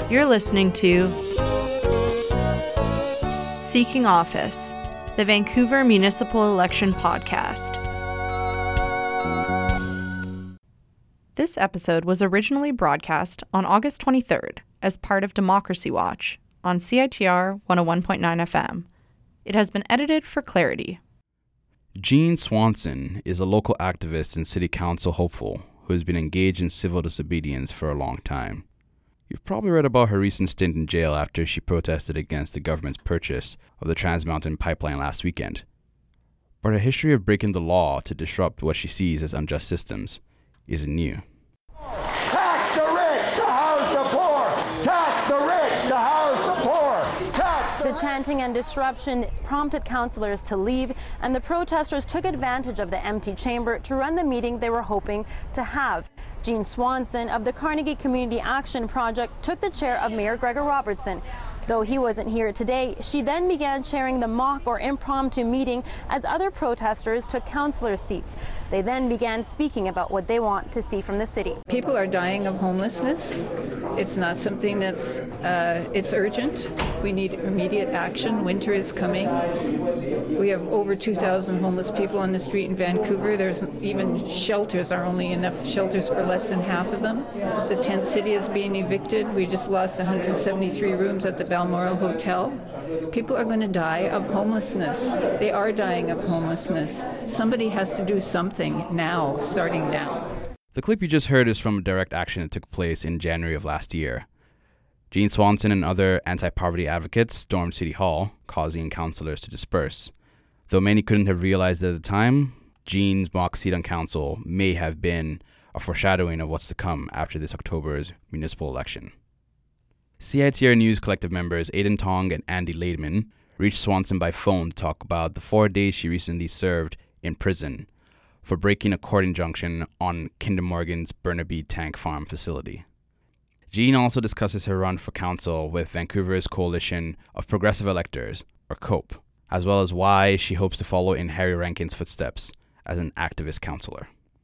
You're listening to Seeking Office, the Vancouver Municipal Election Podcast. This episode was originally broadcast on August 23rd as part of Democracy Watch on CITR 101.9 FM. It has been edited for clarity. Jean Swanson is a local activist and city council hopeful who has been engaged in civil disobedience for a long time. You've probably read about her recent stint in jail after she protested against the government's purchase of the Trans Mountain pipeline last weekend. But her history of breaking the law to disrupt what she sees as unjust systems isn't new. Tax the rich to house the poor! Tax the rich to house the poor! Tax the The chanting and disruption prompted councillors to leave, and the protesters took advantage of the empty chamber to run the meeting they were hoping to have. Jean Swanson of the Carnegie Community Action Project took the chair of Mayor Gregor Robertson. Though he wasn't here today, she then began chairing the mock or impromptu meeting as other protesters took councillors' seats. They then began speaking about what they want to see from the city. People are dying of homelessness. It's not something that's, it's urgent. We need immediate action. Winter is coming. We have over 2,000 homeless people on the street in Vancouver. There's even shelters, are only enough shelters for less than half of them. The tent city is being evicted. We just lost 173 rooms at the Balmoral Hotel. People are going to die of homelessness. They are dying of homelessness. Somebody has to do something now, starting now. The clip you just heard is from a direct action that took place in January of last year. Jean Swanson and other anti-poverty advocates stormed City Hall, causing councillors to disperse. Though many couldn't have realized at the time, Jean's mock seat on council may have been a foreshadowing of what's to come after this October's municipal election. CITR News Collective members Aidan Tong and Andy Laidman reached Swanson by phone to talk about the 4 days she recently served in prison for breaking a court injunction on Kinder Morgan's Burnaby Tank Farm facility. Jean also discusses her run for council with Vancouver's Coalition of Progressive Electors, or COPE, as well as why she hopes to follow in Harry Rankin's footsteps as an activist councillor.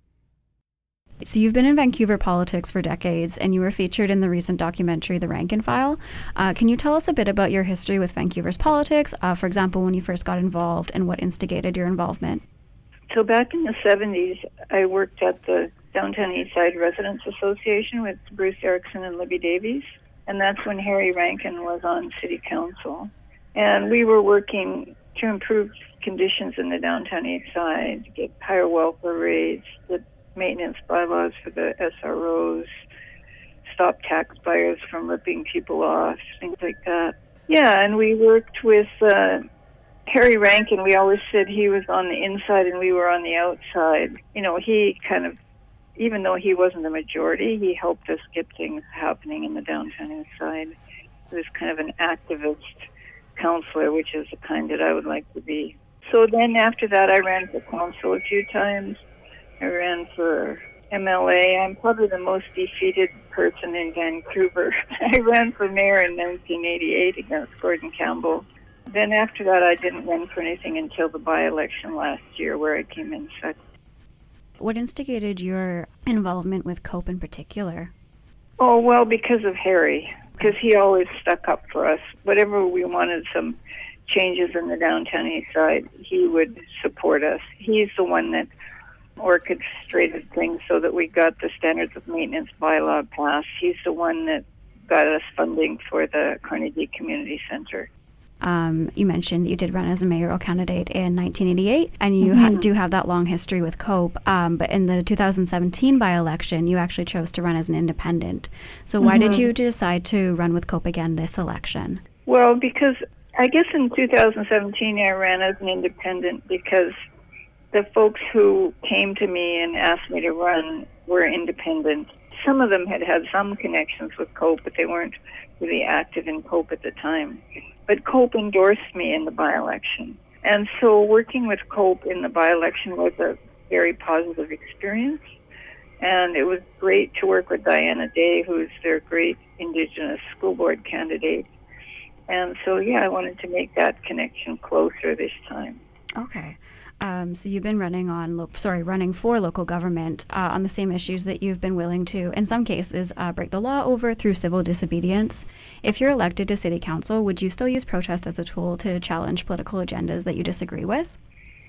So you've been in Vancouver politics for decades, and you were featured in the recent documentary, The Rankin File. Can you tell us a bit about your history with Vancouver's politics, for example, when you first got involved and what instigated your involvement? So back in the 70s, I worked at the Downtown Eastside Residents Association with Bruce Erickson and Libby Davies, and that's when Harry Rankin was on City Council. And we were working to improve conditions in the Downtown Eastside, to get higher welfare rates, the maintenance bylaws for the SROs, stop tax buyers from ripping people off, things like that. Yeah, and we worked with Harry Rankin. We always said he was on the inside and we were on the outside. You know, he kind of, even though he wasn't the majority, he helped us get things happening in the Downtown Eastside. He was kind of an activist councillor, which is the kind that I would like to be. So then after that, I ran for council a few times. I ran for MLA. I'm probably the most defeated person in Vancouver. I ran for mayor in 1988 against Gordon Campbell. Then after that, I didn't run for anything until the by-election last year, where I came in second. What instigated your involvement with COPE in particular? Oh, well, because of Harry, because he always stuck up for us. Whatever we wanted, some changes in the Downtown East Side, he would support us. He's the one that orchestrated things so that we got the standards of maintenance bylaw passed. He's the one that got us funding for the Carnegie Community Center. You mentioned that you did run as a mayoral candidate in 1988, and you do have that long history with COPE, but in the 2017 by-election, you actually chose to run as an independent. So why did you decide to run with COPE again this election? Well, because I guess in 2017 I ran as an independent because the folks who came to me and asked me to run were independent. Some of them had some connections with COPE, but they weren't really active in COPE at the time. But COPE endorsed me in the by-election. And so working with COPE in the by-election was a very positive experience. And it was great to work with Diana Day, who's their great Indigenous school board candidate. And so, yeah, I wanted to make that connection closer this time. Okay. So you've been running for local government on the same issues that you've been willing to, in some cases, break the law over through civil disobedience. If you're elected to city council, would you still use protest as a tool to challenge political agendas that you disagree with?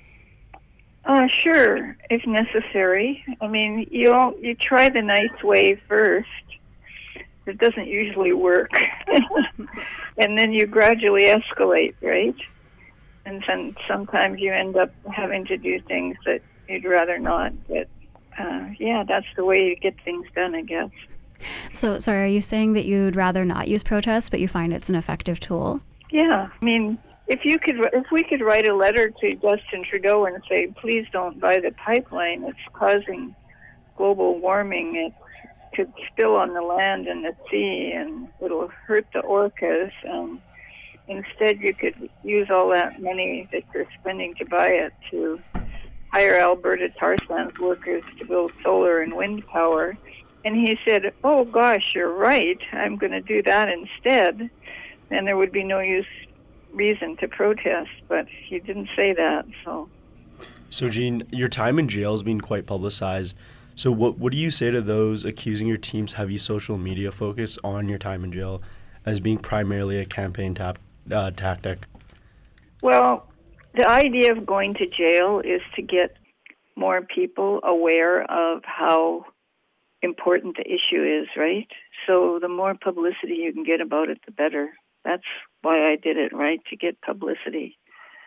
Sure, if necessary. I mean, you try the nice way first. It doesn't usually work. And then you gradually escalate, right? And then sometimes you end up having to do things that you'd rather not. But, that's the way you get things done, I guess. So, sorry, are you saying that you'd rather not use protest, but you find it's an effective tool? Yeah. I mean, if we could write a letter to Justin Trudeau and say, please don't buy the pipeline, it's causing global warming, it could spill on the land and the sea, and it'll hurt the orcas, and instead you could use all that money that you're spending to buy it to hire Alberta tar sands workers to build solar and wind power. And he said, oh gosh, you're right, I'm going to do that instead. And there would be no reason to protest, but he didn't say that. So Jean, your time in jail has been quite publicized. So what do you say to those accusing your team's heavy social media focus on your time in jail as being primarily a campaign tactic? Well, the idea of going to jail is to get more people aware of how important the issue is, right? So the more publicity you can get about it, the better. That's why I did it, right? To get publicity.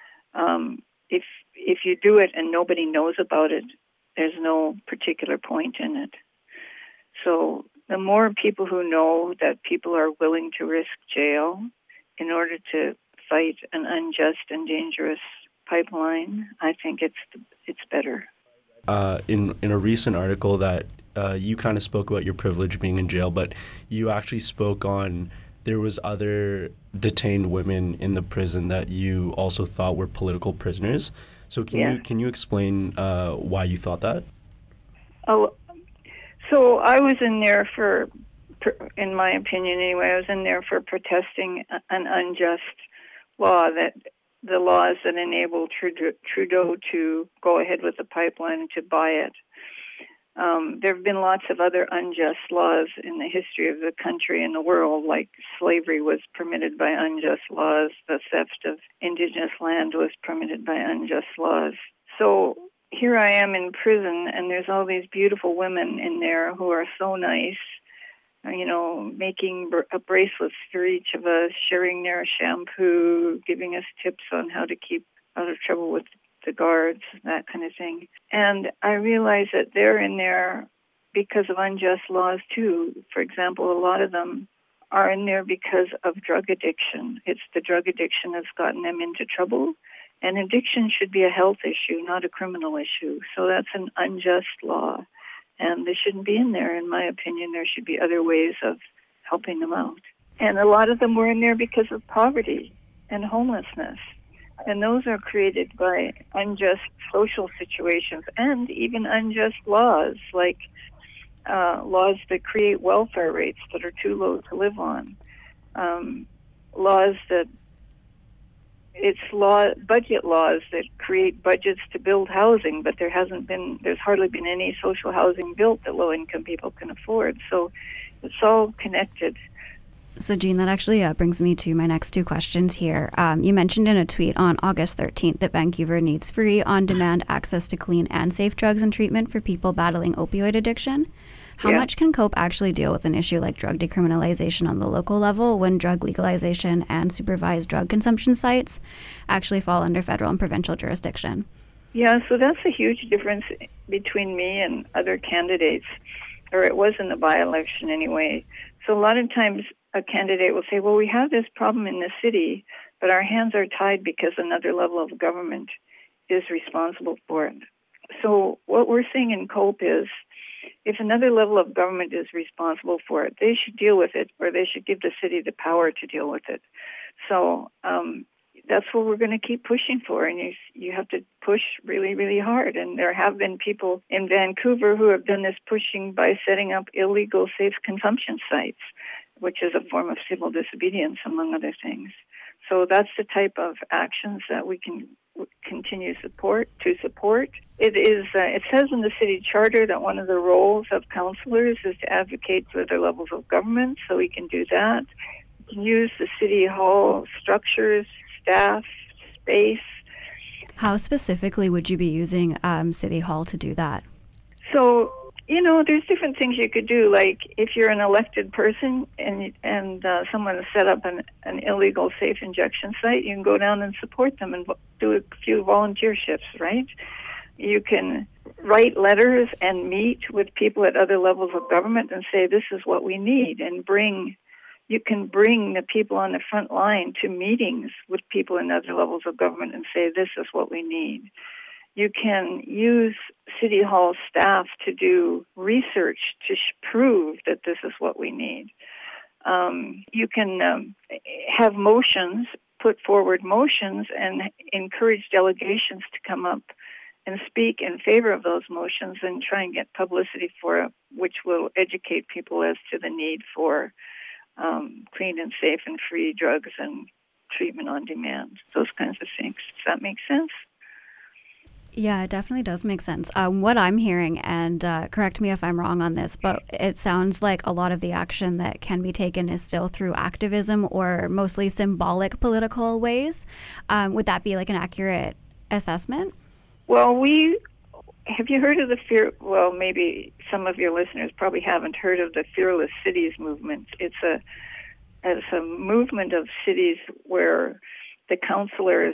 If you do it and nobody knows about it, there's no particular point in it. So the more people who know that people are willing to risk jail in order to fight an unjust and dangerous pipeline, I think it's better. In a recent article that you kind of spoke about your privilege being in jail, but you actually spoke on there was other detained women in the prison that you also thought were political prisoners. So can you explain why you thought that? Oh, so I was in there for, in my opinion anyway, I was in there for protesting an unjust law, that the laws that enable Trudeau to go ahead with the pipeline and to buy it. There have been lots of other unjust laws in the history of the country and the world, like slavery was permitted by unjust laws, the theft of Indigenous land was permitted by unjust laws. So here I am in prison, and there's all these beautiful women in there who are so nice, making bracelets for each of us, sharing their shampoo, giving us tips on how to keep out of trouble with the guards, that kind of thing. And I realize that they're in there because of unjust laws too. For example, a lot of them are in there because of drug addiction. It's the drug addiction that's gotten them into trouble. And addiction should be a health issue, not a criminal issue. So that's an unjust law. And they shouldn't be in there, in my opinion. There should be other ways of helping them out. And a lot of them were in there because of poverty and homelessness. And those are created by unjust social situations and even unjust laws, like laws that create welfare rates that are too low to live on. Budget laws that create budgets to build housing, but there's hardly been any social housing built that low-income people can afford. So it's all connected. So, Jean, that actually brings me to my next two questions here. You mentioned in a tweet on August 13th that Vancouver needs free, on-demand access to clean and safe drugs and treatment for people battling opioid addiction. How much can COPE actually deal with an issue like drug decriminalization on the local level when drug legalization and supervised drug consumption sites actually fall under federal and provincial jurisdiction? Yeah, so that's a huge difference between me and other candidates, or it was in the by-election anyway. So a lot of times a candidate will say, well, we have this problem in the city, but our hands are tied because another level of government is responsible for it. So what we're seeing in COPE is if another level of government is responsible for it, they should deal with it, or they should give the city the power to deal with it. So that's what we're going to keep pushing for, and you have to push really, really hard. And there have been people in Vancouver who have done this pushing by setting up illegal safe consumption sites, which is a form of civil disobedience, among other things. So that's the type of actions that we can continue to support. It is. It says in the city charter that one of the roles of councillors is to advocate for other levels of government, so we can do that. We can use the city hall structures, staff, space. How specifically would you be using City Hall to do that? So, there's different things you could do. Like if you're an elected person and someone has set up an illegal safe injection site, you can go down and support them and do a few volunteer shifts, right? You can write letters and meet with people at other levels of government and say, this is what we need, and you can bring the people on the front line to meetings with people in other levels of government and say, this is what we need. You can use City Hall staff to do research to prove that this is what we need. You can have motions, put forward motions, and encourage delegations to come up and speak in favor of those motions and try and get publicity for it, which will educate people as to the need for clean and safe and free drugs and treatment on demand, those kinds of things. Does that make sense? Yeah, it definitely does make sense. What I'm hearing, and correct me if I'm wrong on this, but it sounds like a lot of the action that can be taken is still through activism or mostly symbolic political ways. Would that be like an accurate assessment? Well, have you heard of the maybe some of your listeners probably haven't heard of the Fearless Cities movement. It's a movement of cities where the councillors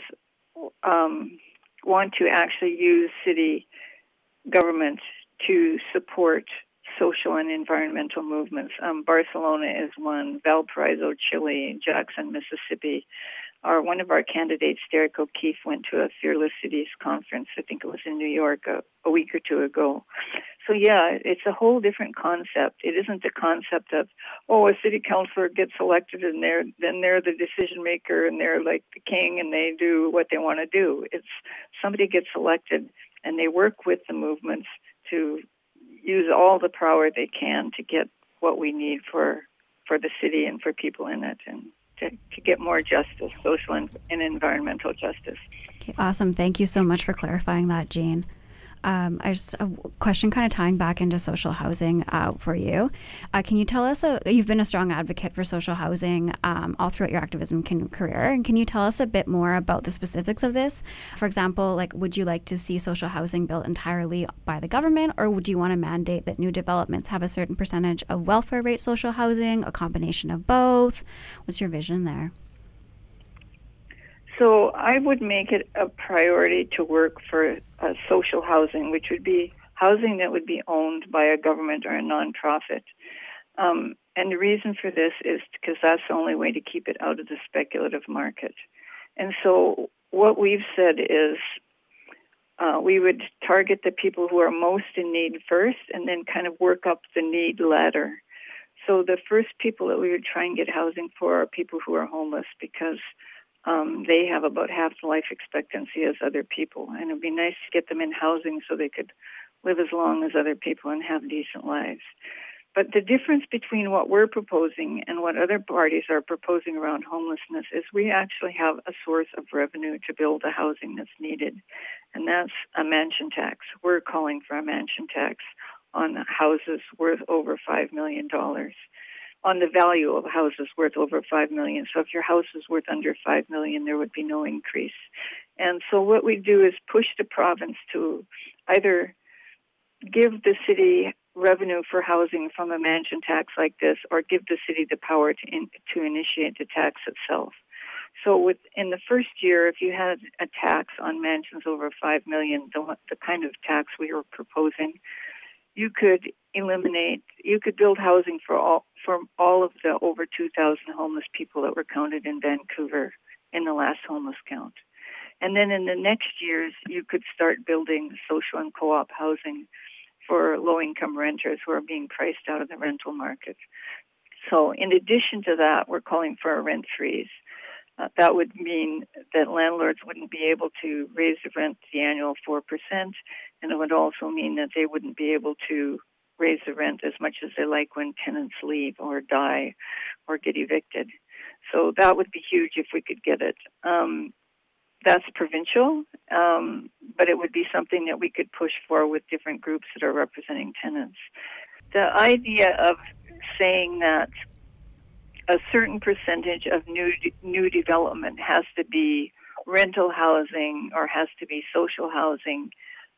want to actually use city government to support social and environmental movements. Barcelona is one, Valparaiso, Chile, Jackson, Mississippi. One of our candidates, Derek O'Keefe, went to a Fearless Cities conference. I think it was in New York a week or two ago. So yeah, it's a whole different concept. It isn't the concept of, a city councilor gets elected and they're the decision maker and they're like the king and they do what they want to do. It's somebody gets elected and they work with the movements to use all the power they can to get what we need for the city and for people in it, and to get more justice, social and environmental justice. Okay, awesome. Thank you so much for clarifying that, Jean. I just a question kind of tying back into social housing for you. Can you tell us, you've been a strong advocate for social housing all throughout your activism career, and can you tell us a bit more about the specifics of this? For example, would you like to see social housing built entirely by the government, or would you want to mandate that new developments have a certain percentage of welfare rate social housing, a combination of both? What's your vision there? So I would make it a priority to work for social housing, which would be housing that would be owned by a government or a nonprofit. And the reason for this is because that's the only way to keep it out of the speculative market. And so what we've said is we would target the people who are most in need first and then kind of work up the need ladder. So the first people that we would try and get housing for are people who are homeless, because they have about half the life expectancy as other people. And it would be nice to get them in housing so they could live as long as other people and have decent lives. But the difference between what we're proposing and what other parties are proposing around homelessness is we actually have a source of revenue to build the housing that's needed, and that's a mansion tax. We're calling for a mansion tax on houses worth over $5 million. On the value of houses worth over $5 million. So if your house is worth under $5 million, there would be no increase. And so what we do is push the province to either give the city revenue for housing from a mansion tax like this, or give the city the power to initiate the tax itself. So in the first year, if you had a tax on mansions over $5 million, the kind of tax we were proposing, you could build housing for all of the over 2,000 homeless people that were counted in Vancouver in the last homeless count. And then in the next years, you could start building social and co-op housing for low-income renters who are being priced out of the rental market. So in addition to that, we're calling for a rent freeze. That would mean that landlords wouldn't be able to raise the rent the annual 4%, and it would also mean that they wouldn't be able to raise the rent as much as they like when tenants leave or die or get evicted. So that would be huge if we could get it. That's provincial, but it would be something that we could push for with different groups that are representing tenants. The idea of saying that a certain percentage of new development has to be rental housing or has to be social housing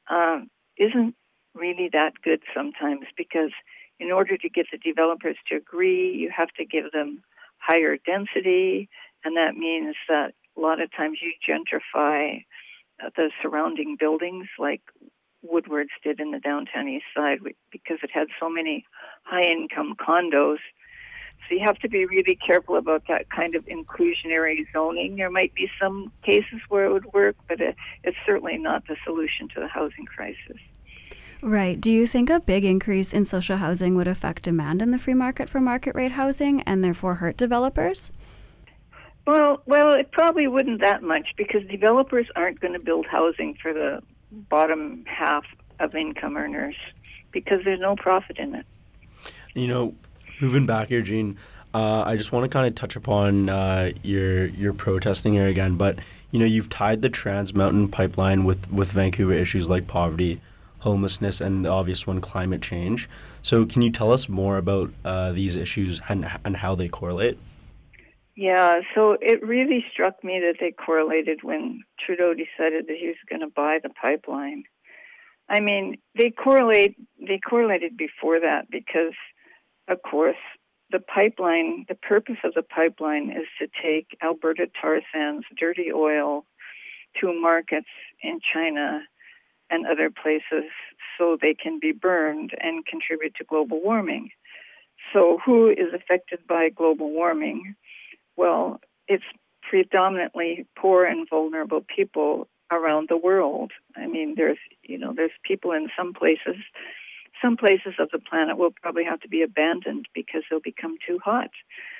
isn't really that good sometimes, because in order to get the developers to agree, you have to give them higher density, and that means that a lot of times you gentrify the surrounding buildings, like Woodward's did in the downtown east side, because it had so many high-income condos. So you have to be really careful about that kind of inclusionary zoning. There might be some cases where it would work, but it's certainly not the solution to the housing crisis. Right. Do you think a big increase in social housing would affect demand in the free market for market rate housing and therefore hurt developers? Well, it probably wouldn't that much, because developers aren't going to build housing for the bottom half of income earners, because there's no profit in it. You know, moving back here, Jean, I just want to kind of touch upon your protesting here again. But, you know, you've tied the Trans Mountain Pipeline with Vancouver issues like poverty, homelessness, and the obvious one, climate change. So can you tell us more about these issues and how they correlate? Yeah, so it really struck me that they correlated when Trudeau decided that he was going to buy the pipeline. I mean, they correlated before that because, of course, the pipeline, the purpose of the pipeline is to take Alberta tar sands, dirty oil, to markets in China and other places so they can be burned and contribute to global warming. So who is affected by global warming? Well, it's predominantly poor and vulnerable people around the world. I mean, there's people in some places of the planet will probably have to be abandoned because they'll become too hot.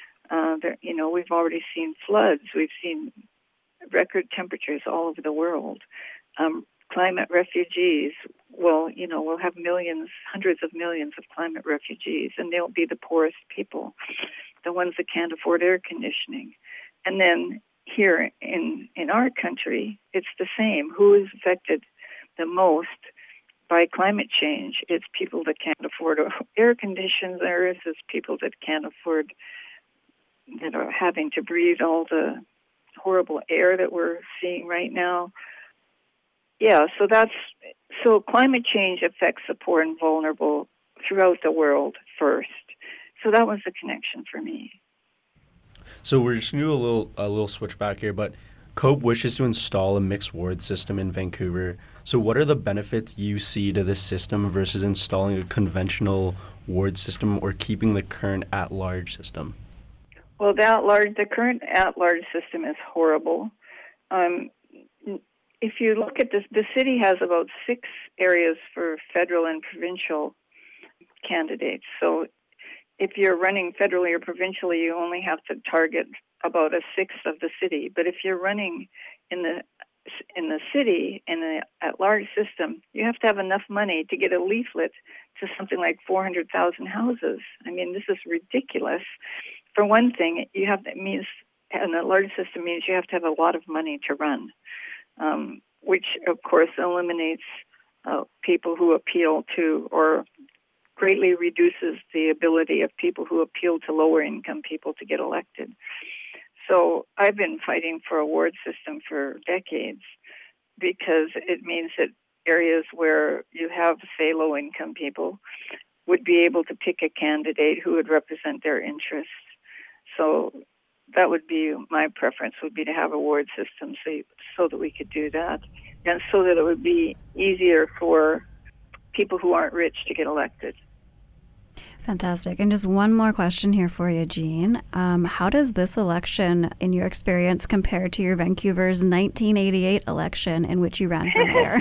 We've already seen floods. We've seen record temperatures all over the world. Climate refugees, we'll have millions, hundreds of millions of climate refugees, and they'll be the poorest people, the ones that can't afford air conditioning. And then here in our country, it's the same. Who is affected the most by climate change? It's people that can't afford air conditioners. It's people that can't afford, that are having to breathe all the horrible air that we're seeing right now. Yeah, so climate change affects the poor and vulnerable throughout the world first. So that was the connection for me. So we're just going to do a little switch back here, but COPE wishes to install a mixed ward system in Vancouver. So what are the benefits you see to this system versus installing a conventional ward system or keeping the current at-large system? Well, the current at-large system is horrible. If you look at this, the city has about 6 areas for federal and provincial candidates. So if you're running federally or provincially, you only have to target about 1/6 of the city. But if you're running in the city, in the at-large system, you have to have enough money to get a leaflet to something like 400,000 houses. I mean, this is ridiculous. For one thing, an at-large system means you have to have a lot of money to run. Which, of course, eliminates people who appeal to, or greatly reduces the ability of people who appeal to lower-income people to get elected. So I've been fighting for a ward system for decades because it means that areas where you have, say, low-income people would be able to pick a candidate who would represent their interests. So that would be my preference, would be to have a ward system so that we could do that, and so that it would be easier for people who aren't rich to get elected. Fantastic. And just one more question here for you, Jean. How does this election, in your experience, compare to your Vancouver's 1988 election in which you ran for mayor?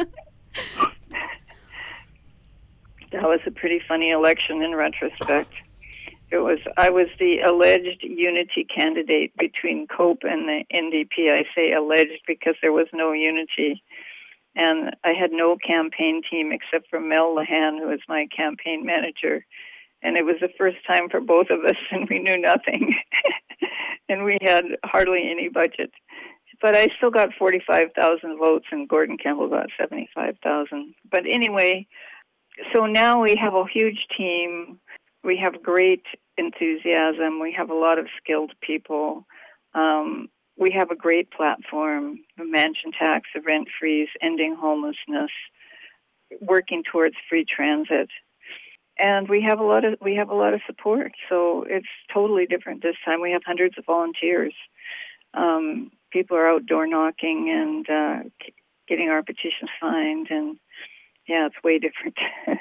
That was a pretty funny election in retrospect. I was the alleged unity candidate between COPE and the NDP. I say alleged because there was no unity. And I had no campaign team except for Mel Lahan, who was my campaign manager. And it was the first time for both of us, and we knew nothing. and we had hardly any budget. But I still got 45,000 votes, and Gordon Campbell got 75,000. But anyway, so now we have a huge team. We have great enthusiasm. We have a lot of skilled people. We have a great platform: the mansion tax, the rent freeze, ending homelessness, working towards free transit, and we have a lot of support. So it's totally different this time. We have hundreds of volunteers. People are out door knocking and getting our petitions signed, and yeah, it's way different.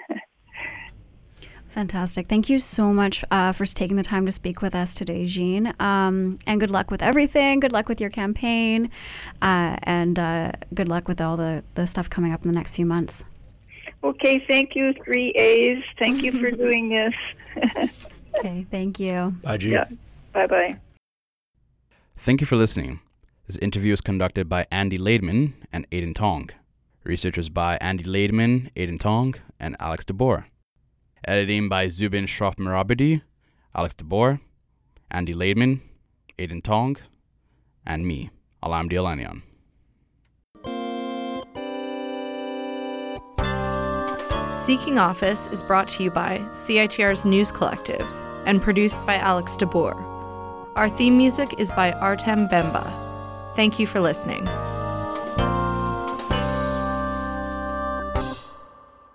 Fantastic. Thank you so much for taking the time to speak with us today, Jean. And good luck with everything. Good luck with your campaign. And good luck with all the stuff coming up in the next few months. Okay, thank you, 3 A's. Thank you for doing this. Okay, thank you. Bye, Jean. Yeah, bye-bye. Thank you for listening. This interview was conducted by Andy Laidman and Aidan Tong. Research was by Andy Laidman, Aidan Tong, and Alex DeBoer. Editing by Zubin Shroff-Mirabadi, Alex DeBoer, Andy Laidman, Aidan Tong, and me, Alam Dialanian. Seeking Office is brought to you by CITR's News Collective and produced by Alex DeBoer. Our theme music is by Artem Bemba. Thank you for listening.